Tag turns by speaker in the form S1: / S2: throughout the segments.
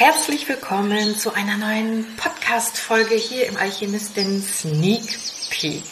S1: Herzlich willkommen zu einer neuen Podcast-Folge hier im Alchemistin Sneak Peek.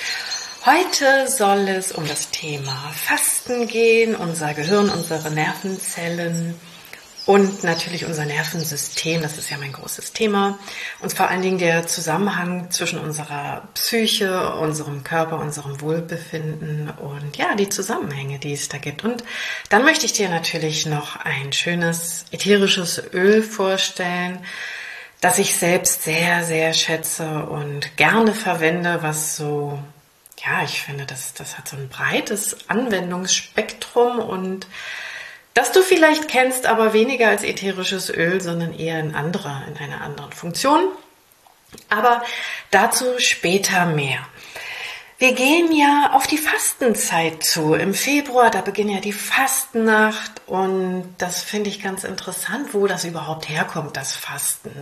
S1: Heute soll es um das Thema Fasten gehen, unser Gehirn, unsere Nervenzellen und natürlich unser Nervensystem. Das ist ja mein großes Thema. Und vor allen Dingen der Zusammenhang zwischen unserer Psyche, unserem Körper, unserem Wohlbefinden und ja, die Zusammenhänge, die es da gibt. Und dann möchte ich dir natürlich noch ein schönes ätherisches Öl vorstellen, das ich selbst sehr, sehr schätze und gerne verwende, was so, ja, ich finde, das hat so ein breites Anwendungsspektrum und das du vielleicht kennst, aber weniger als ätherisches Öl, sondern eher in einer anderen Funktion. Aber dazu später mehr. Wir gehen ja auf die Fastenzeit zu. Im Februar, da beginnt ja die Fastennacht und das finde ich ganz interessant, wo das überhaupt herkommt, das Fasten.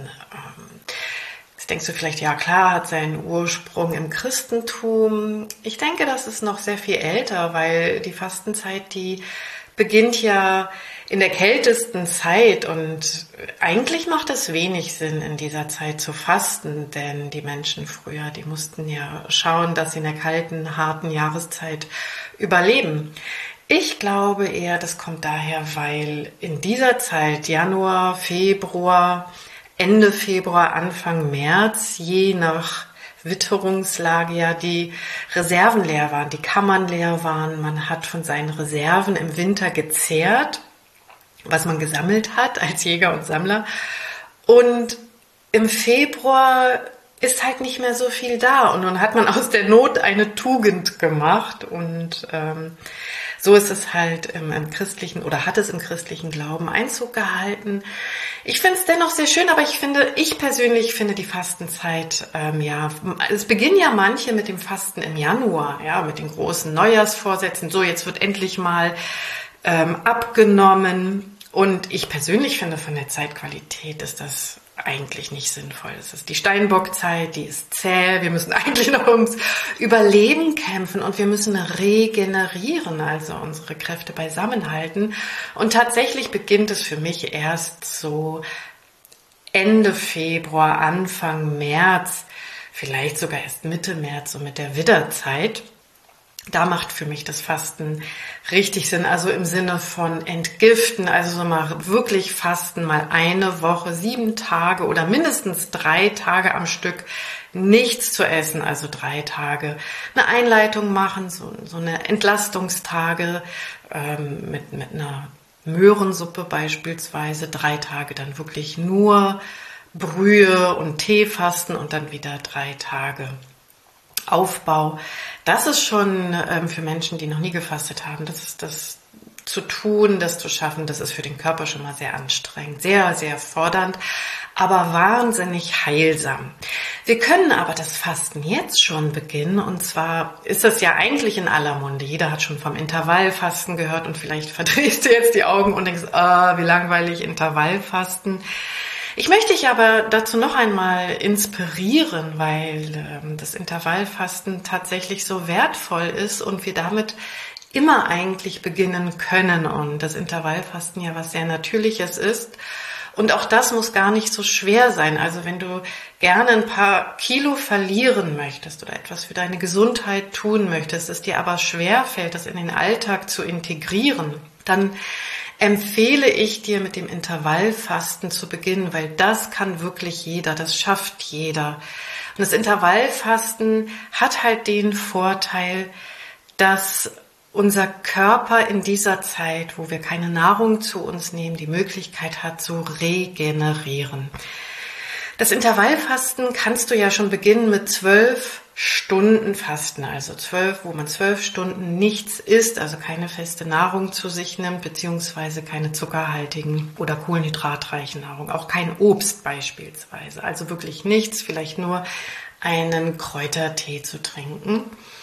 S1: Jetzt denkst du vielleicht, ja klar, hat seinen Ursprung im Christentum. Ich denke, das ist noch sehr viel älter, weil die Fastenzeit, die beginnt ja in der kältesten Zeit und eigentlich macht es wenig Sinn, in dieser Zeit zu fasten, denn die Menschen früher, die mussten ja schauen, dass sie in der kalten, harten Jahreszeit überleben. Ich glaube eher, das kommt daher, weil in dieser Zeit, Januar, Februar, Ende Februar, Anfang März, je nach Witterungslage ja die Reserven leer waren, die Kammern leer waren. Man hat von seinen Reserven im Winter gezehrt, was man gesammelt hat als Jäger und Sammler. Und im Februar ist halt nicht mehr so viel da. Und nun hat man aus der Not eine Tugend gemacht. Und so ist es halt im christlichen oder hat es im christlichen Glauben Einzug gehalten. Ich finde es dennoch sehr schön, aber ich persönlich finde die Fastenzeit, es beginnen ja manche mit dem Fasten im Januar, ja, mit den großen Neujahrsvorsätzen. So, jetzt wird endlich mal abgenommen. Und ich persönlich finde, von der Zeitqualität ist das eigentlich nicht sinnvoll. Es ist die Steinbockzeit, die ist zäh. Wir müssen eigentlich noch ums Überleben kämpfen und wir müssen regenerieren, also unsere Kräfte beisammenhalten. Und tatsächlich beginnt es für mich erst so Ende Februar, Anfang März, vielleicht sogar erst Mitte März, so mit der Widderzeit. Da macht für mich das Fasten richtig Sinn, also im Sinne von entgiften, also so mal wirklich fasten, mal eine Woche, 7 Tage oder mindestens 3 Tage am Stück nichts zu essen, also 3 Tage eine Einleitung machen, so eine Entlastungstage mit einer Möhrensuppe beispielsweise, 3 Tage dann wirklich nur Brühe und Tee fasten und dann wieder 3 Tage Aufbau. Das ist schon für Menschen, die noch nie gefastet haben, das zu tun, das zu schaffen, das ist für den Körper schon mal sehr anstrengend, sehr, sehr fordernd, aber wahnsinnig heilsam. Wir können aber das Fasten jetzt schon beginnen und zwar ist das ja eigentlich in aller Munde. Jeder hat schon vom Intervallfasten gehört und vielleicht verdrehst du jetzt die Augen und denkst, wie langweilig Intervallfasten. Ich möchte dich aber dazu noch einmal inspirieren, weil das Intervallfasten tatsächlich so wertvoll ist und wir damit immer eigentlich beginnen können und das Intervallfasten ja was sehr Natürliches ist. Und auch das muss gar nicht so schwer sein. Also wenn du gerne ein paar Kilo verlieren möchtest oder etwas für deine Gesundheit tun möchtest, es dir aber schwerfällt, das in den Alltag zu integrieren, dann empfehle ich dir, mit dem Intervallfasten zu beginnen, weil das kann wirklich jeder, das schafft jeder. Und das Intervallfasten hat halt den Vorteil, dass unser Körper in dieser Zeit, wo wir keine Nahrung zu uns nehmen, die Möglichkeit hat zu regenerieren. Das Intervallfasten kannst du ja schon beginnen mit 12 Stunden Fasten, also 12, wo man 12 Stunden nichts isst, also keine feste Nahrung zu sich nimmt, beziehungsweise keine zuckerhaltigen oder kohlenhydratreichen Nahrung, auch kein Obst beispielsweise, also wirklich nichts, vielleicht nur einen Kräutertee zu trinken.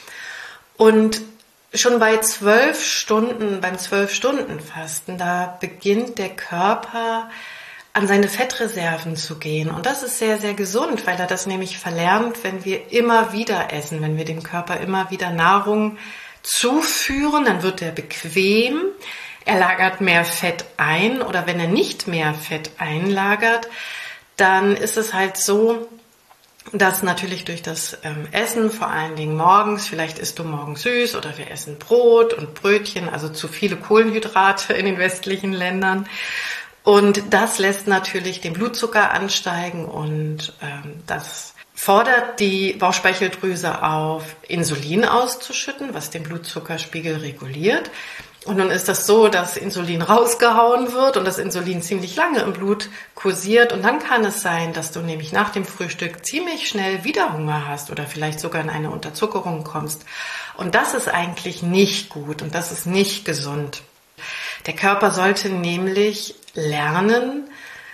S1: Und schon bei 12 Stunden, beim 12-Stunden-Fasten, da beginnt der Körper an seine Fettreserven zu gehen. Und das ist sehr, sehr gesund, weil er das nämlich verlernt, wenn wir immer wieder essen, wenn wir dem Körper immer wieder Nahrung zuführen, dann wird er bequem, er lagert mehr Fett ein, oder wenn er nicht mehr Fett einlagert, dann ist es halt so, dass natürlich durch das Essen, vor allen Dingen morgens, vielleicht isst du morgens süß oder wir essen Brot und Brötchen, also zu viele Kohlenhydrate in den westlichen Ländern. Und das lässt natürlich den Blutzucker ansteigen und das fordert die Bauchspeicheldrüse auf, Insulin auszuschütten, was den Blutzuckerspiegel reguliert. Und nun ist das so, dass Insulin rausgehauen wird und das Insulin ziemlich lange im Blut kursiert. Und dann kann es sein, dass du nämlich nach dem Frühstück ziemlich schnell wieder Hunger hast oder vielleicht sogar in eine Unterzuckerung kommst. Und das ist eigentlich nicht gut und das ist nicht gesund. Der Körper sollte nämlich lernen,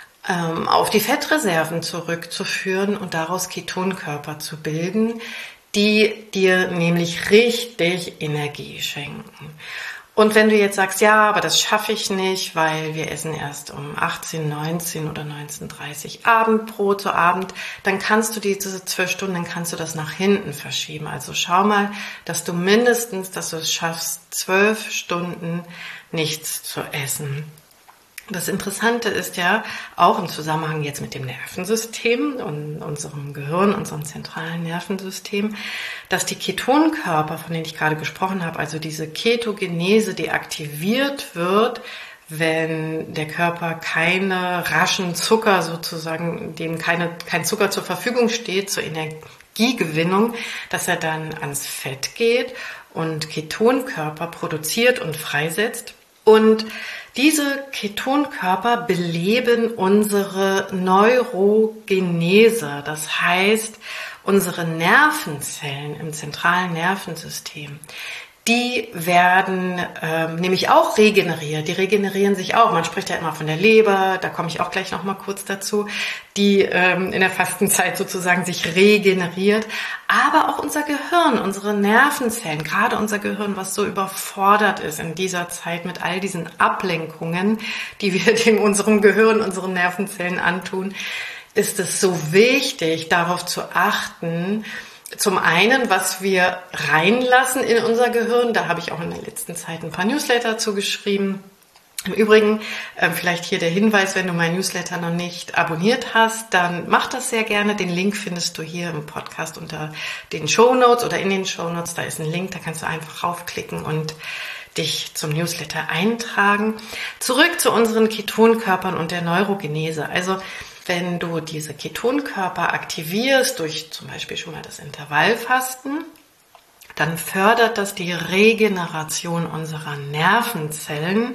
S1: auf die Fettreserven zurückzuführen und daraus Ketonkörper zu bilden, die dir nämlich richtig Energie schenken. Und wenn du jetzt sagst, ja, aber das schaffe ich nicht, weil wir essen erst um 18, 19 oder 19:30 Abendbrot zu Abend, dann kannst du diese 12 Stunden, dann kannst du das nach hinten verschieben. Also schau mal, dass du es schaffst, 12 Stunden nichts zu essen. Das Interessante ist ja auch im Zusammenhang jetzt mit dem Nervensystem und unserem Gehirn, unserem zentralen Nervensystem, dass die Ketonkörper, von denen ich gerade gesprochen habe, also diese Ketogenese, die aktiviert wird, wenn der Körper keine raschen Zucker sozusagen, dem kein Zucker zur Verfügung steht zur Energiegewinnung, dass er dann ans Fett geht und Ketonkörper produziert und freisetzt. Und diese Ketonkörper beleben unsere Neurogenese, das heißt unsere Nervenzellen im zentralen Nervensystem. Die werden nämlich auch regeneriert, die regenerieren sich auch. Man spricht ja immer von der Leber, da komme ich auch gleich noch mal kurz dazu, die in der Fastenzeit sozusagen sich regeneriert. Aber auch unser Gehirn, unsere Nervenzellen, gerade unser Gehirn, was so überfordert ist in dieser Zeit mit all diesen Ablenkungen, die wir unserem Gehirn, unseren Nervenzellen antun, ist es so wichtig, darauf zu achten, zum einen, was wir reinlassen in unser Gehirn, da habe ich auch in der letzten Zeit ein paar Newsletter zu geschrieben. Im Übrigen, vielleicht hier der Hinweis, wenn du mein Newsletter noch nicht abonniert hast, dann mach das sehr gerne. Den Link findest du hier im Podcast unter den Shownotes oder in den Shownotes. Da ist ein Link, da kannst du einfach raufklicken und dich zum Newsletter eintragen. Zurück zu unseren Ketonkörpern und der Neurogenese. Also wenn du diese Ketonkörper aktivierst durch zum Beispiel schon mal das Intervallfasten, dann fördert das die Regeneration unserer Nervenzellen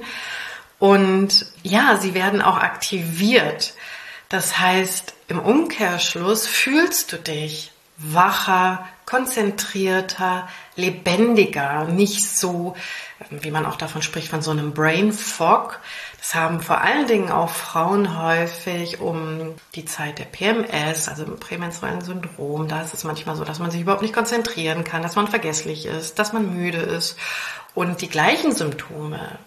S1: und ja, sie werden auch aktiviert. Das heißt, im Umkehrschluss fühlst du dich wacher, konzentrierter, lebendiger, nicht so, wie man auch davon spricht, von so einem Brain Fog. Das haben vor allen Dingen auch Frauen häufig um die Zeit der PMS, also im prämenstruellen Syndrom. Da ist es manchmal so, dass man sich überhaupt nicht konzentrieren kann, dass man vergesslich ist, dass man müde ist. Und die gleichen Symptome,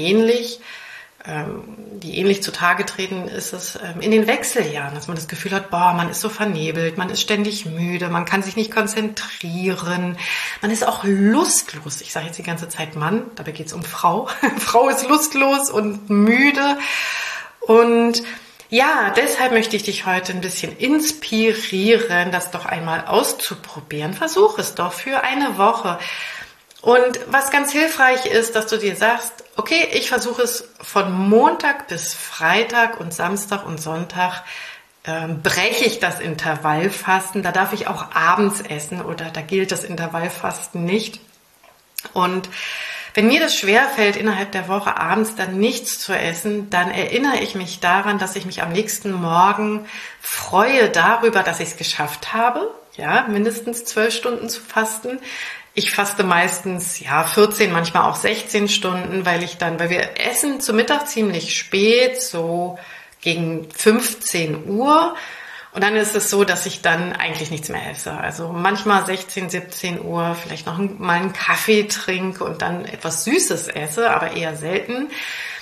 S1: die ähnlich zutage treten, ist es in den Wechseljahren, dass man das Gefühl hat, man ist so vernebelt, man ist ständig müde, man kann sich nicht konzentrieren, man ist auch lustlos. Ich sage jetzt die ganze Zeit Mann, dabei geht es um Frau. Frau ist lustlos und müde. Und ja, deshalb möchte ich dich heute ein bisschen inspirieren, das doch einmal auszuprobieren. Versuch es doch für eine Woche. Und was ganz hilfreich ist, dass du dir sagst, okay, ich versuche es von Montag bis Freitag und Samstag und Sonntag breche ich das Intervallfasten. Da darf ich auch abends essen oder da gilt das Intervallfasten nicht. Und wenn mir das schwerfällt, innerhalb der Woche abends dann nichts zu essen, dann erinnere ich mich daran, dass ich mich am nächsten Morgen freue darüber, dass ich es geschafft habe, ja, mindestens 12 Stunden zu fasten. Ich faste meistens 14, manchmal auch 16 Stunden, weil wir essen zu Mittag ziemlich spät, so gegen 15 Uhr. Und dann ist es so, dass ich dann eigentlich nichts mehr esse. Also manchmal 16, 17 Uhr vielleicht noch mal einen Kaffee trinke und dann etwas Süßes esse, aber eher selten.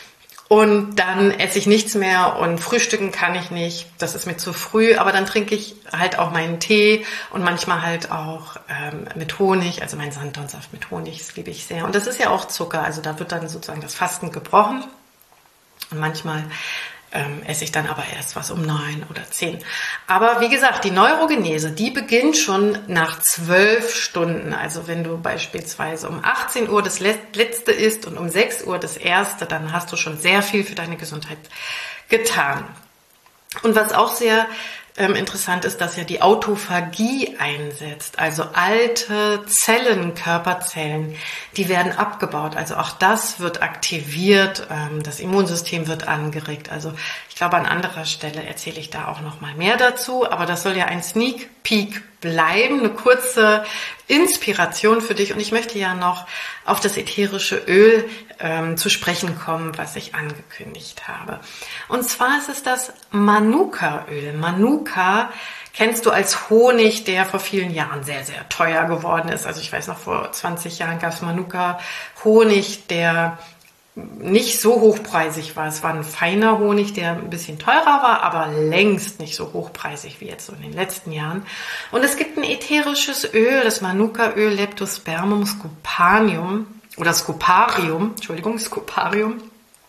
S1: Und dann esse ich nichts mehr und frühstücken kann ich nicht. Das ist mir zu früh. Aber dann trinke ich halt auch meinen Tee und manchmal halt auch mit Honig, also meinen Sanddornsaft mit Honig, das liebe ich sehr. Und das ist ja auch Zucker, also da wird dann sozusagen das Fasten gebrochen. Und manchmal esse ich dann aber erst was um 9 oder 10. Aber wie gesagt, die Neurogenese, die beginnt schon nach 12 Stunden. Also wenn du beispielsweise um 18 Uhr das Letzte isst und um 6 Uhr das Erste, dann hast du schon sehr viel für deine Gesundheit getan. Und was auch sehr interessant ist, dass ja die Autophagie einsetzt. Also alte Zellen, Körperzellen, die werden abgebaut. Also auch das wird aktiviert, das Immunsystem wird angeregt. Also ich glaube, an anderer Stelle erzähle ich da auch noch mal mehr dazu. Aber das soll ja ein Sneak Peek bleiben, eine kurze Inspiration für dich. Und ich möchte ja noch auf das ätherische Öl zu sprechen kommen, was ich angekündigt habe. Und zwar ist es das Manuka-Öl. Manuka kennst du als Honig, der vor vielen Jahren sehr, sehr teuer geworden ist. Also ich weiß noch, vor 20 Jahren gab es Manuka-Honig, der nicht so hochpreisig war. Es war ein feiner Honig, der ein bisschen teurer war, aber längst nicht so hochpreisig wie jetzt so in den letzten Jahren. Und es gibt ein ätherisches Öl, das Manuka-Öl, Leptospermum scoparium, Scoparium,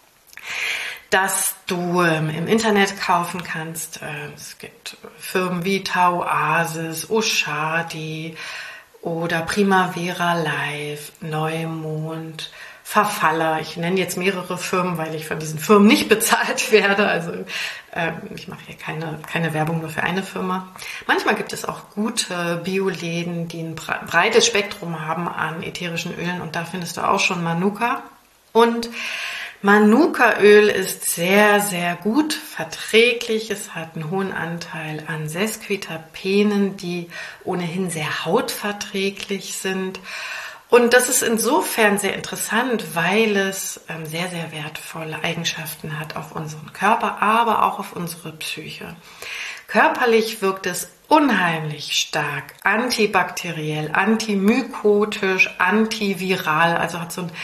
S1: das du im Internet kaufen kannst. Es gibt Firmen wie Tauasis, Oshadi oder Primavera Live, Neumond, Verfaller. Ich nenne jetzt mehrere Firmen, weil ich von diesen Firmen nicht bezahlt werde. Also ich mache hier keine Werbung nur für eine Firma. Manchmal gibt es auch gute Bioläden, die ein breites Spektrum haben an ätherischen Ölen. Und da findest du auch schon Manuka. Und Manuka-Öl ist sehr, sehr gut verträglich. Es hat einen hohen Anteil an Sesquiterpenen, die ohnehin sehr hautverträglich sind. Und das ist insofern sehr interessant, weil es sehr, sehr wertvolle Eigenschaften hat auf unseren Körper, aber auch auf unsere Psyche. Körperlich wirkt es unheimlich stark antibakteriell, antimykotisch, antiviral, also hat so ein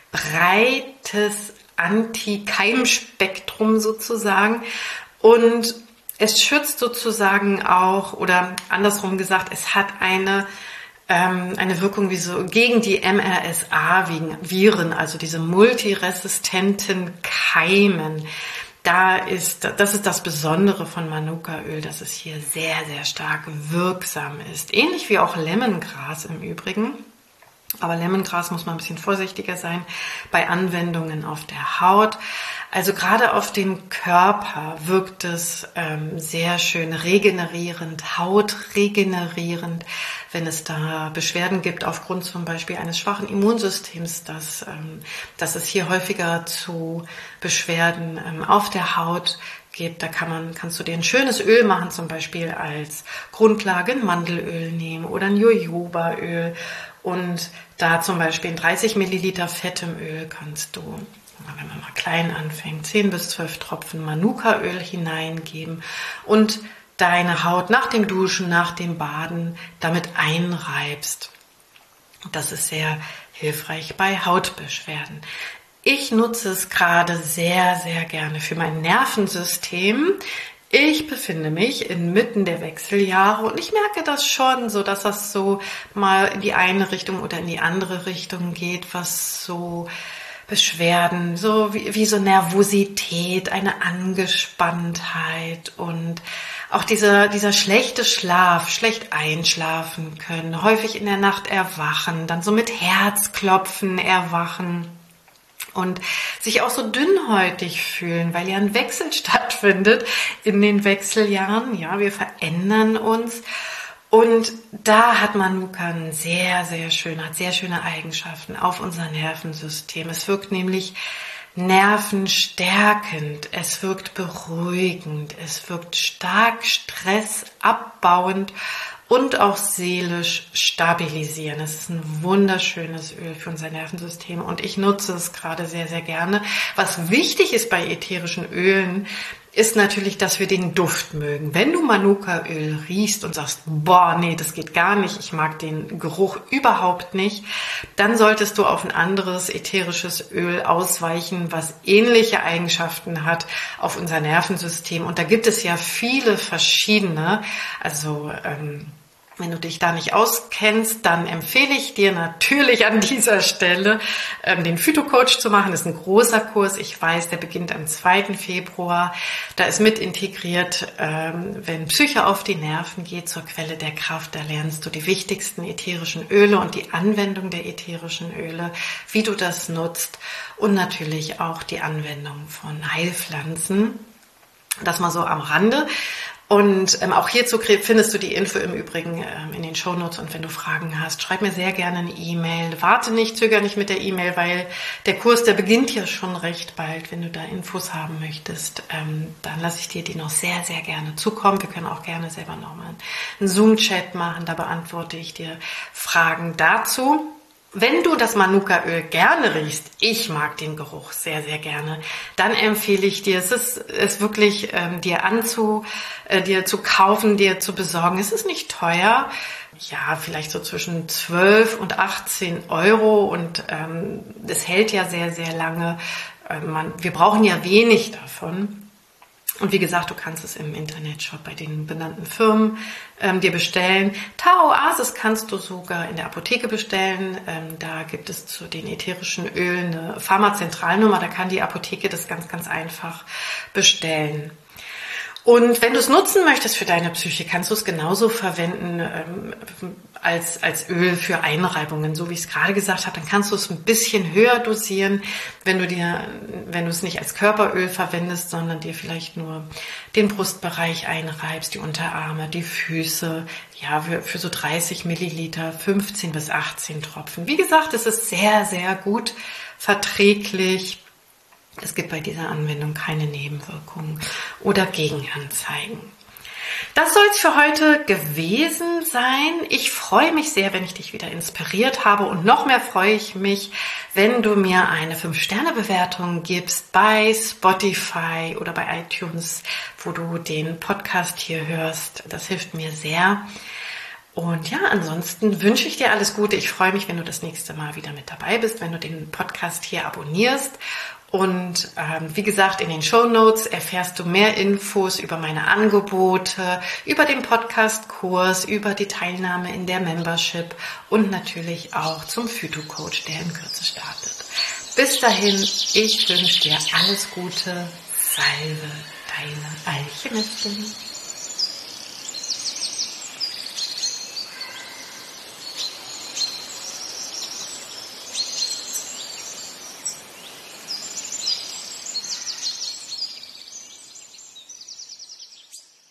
S1: breites Antikeimspektrum sozusagen. Und es schützt sozusagen auch, oder andersrum gesagt, es hat eine Wirkung wie so gegen die MRSA-Viren, also diese multiresistenten Keimen. Das ist das Besondere von Manuka-Öl, dass es hier sehr, sehr stark wirksam ist. Ähnlich wie auch Lemongras im Übrigen. Aber Lemongras muss man ein bisschen vorsichtiger sein bei Anwendungen auf der Haut. Also gerade auf den Körper wirkt es sehr schön regenerierend, hautregenerierend, wenn es da Beschwerden gibt aufgrund zum Beispiel eines schwachen Immunsystems, dass es hier häufiger zu Beschwerden auf der Haut gibt. Da kannst du dir ein schönes Öl machen, zum Beispiel als Grundlage ein Mandelöl nehmen oder ein Jojobaöl. Und da zum Beispiel in 30 Milliliter fettem Öl kannst du, wenn man mal klein anfängt, 10 bis 12 Tropfen Manuka-Öl hineingeben und deine Haut nach dem Duschen, nach dem Baden damit einreibst. Das ist sehr hilfreich bei Hautbeschwerden. Ich nutze es gerade sehr, sehr gerne für mein Nervensystem. Ich befinde mich inmitten der Wechseljahre und ich merke das schon, so dass das so mal in die eine Richtung oder in die andere Richtung geht, was so Beschwerden, so wie so Nervosität, eine Angespanntheit und auch dieser schlechte Schlaf, schlecht einschlafen können, häufig in der Nacht erwachen, dann so mit Herzklopfen erwachen. Und sich auch so dünnhäutig fühlen, weil ja ein Wechsel stattfindet in den Wechseljahren. Ja, wir verändern uns. Und da hat Manuka sehr, sehr schöne Eigenschaften auf unser Nervensystem. Es wirkt nämlich nervenstärkend, es wirkt beruhigend, es wirkt stark stressabbauend und auch seelisch stabilisieren. Es ist ein wunderschönes Öl für unser Nervensystem und ich nutze es gerade sehr, sehr gerne. Was wichtig ist bei ätherischen Ölen, ist natürlich, dass wir den Duft mögen. Wenn du Manukaöl riechst und sagst, boah, nee, das geht gar nicht, ich mag den Geruch überhaupt nicht, dann solltest du auf ein anderes ätherisches Öl ausweichen, was ähnliche Eigenschaften hat auf unser Nervensystem. Und da gibt es ja viele verschiedene, also wenn du dich da nicht auskennst, dann empfehle ich dir natürlich an dieser Stelle, den Phytocoach zu machen. Das ist ein großer Kurs. Ich weiß, der beginnt am 2. Februar. Da ist mit integriert, wenn Psyche auf die Nerven geht, zur Quelle der Kraft. Da lernst du die wichtigsten ätherischen Öle und die Anwendung der ätherischen Öle, wie du das nutzt und natürlich auch die Anwendung von Heilpflanzen. Das mal so am Rande. Und auch hierzu findest du die Info im Übrigen in den Shownotes. Und wenn du Fragen hast, schreib mir sehr gerne eine E-Mail. Warte nicht, zöger nicht mit der E-Mail, weil der Kurs, der beginnt ja schon recht bald. Wenn du da Infos haben möchtest, dann lasse ich dir die noch sehr, sehr gerne zukommen. Wir können auch gerne selber nochmal einen Zoom-Chat machen. Da beantworte ich dir Fragen dazu. Wenn du das Manukaöl gerne riechst, ich mag den Geruch sehr, sehr gerne, dann empfehle ich dir, es ist wirklich dir zu kaufen, dir zu besorgen. Es ist nicht teuer, ja, vielleicht so zwischen 12 und 18 Euro und es hält ja sehr, sehr lange. Wir brauchen ja wenig davon. Und wie gesagt, du kannst es im Internetshop bei den benannten Firmen dir bestellen. Tao-Oasis kannst du sogar in der Apotheke bestellen. Da gibt es zu den ätherischen Ölen eine Pharmazentralnummer. Da kann die Apotheke das ganz, ganz einfach bestellen. Und wenn du es nutzen möchtest für deine Psyche, kannst du es genauso verwenden als Öl für Einreibungen, so wie ich es gerade gesagt habe. Dann kannst du es ein bisschen höher dosieren, wenn du es nicht als Körperöl verwendest, sondern dir vielleicht nur den Brustbereich einreibst, die Unterarme, die Füße, ja, für so 30 Milliliter, 15 bis 18 Tropfen. Wie gesagt, es ist sehr, sehr gut verträglich. Es gibt bei dieser Anwendung keine Nebenwirkungen oder Gegenanzeigen. Das soll es für heute gewesen sein. Ich freue mich sehr, wenn ich dich wieder inspiriert habe und noch mehr freue ich mich, wenn du mir eine 5-Sterne-Bewertung gibst bei Spotify oder bei iTunes, wo du den Podcast hier hörst. Das hilft mir sehr. Und ja, ansonsten wünsche ich dir alles Gute. Ich freue mich, wenn du das nächste Mal wieder mit dabei bist, wenn du den Podcast hier abonnierst. Und wie gesagt, in den Shownotes erfährst du mehr Infos über meine Angebote, über den Podcast-Kurs, über die Teilnahme in der Membership und natürlich auch zum Phytocoach, der in Kürze startet. Bis dahin, ich wünsche dir alles Gute. Salve, deine Alchemistin.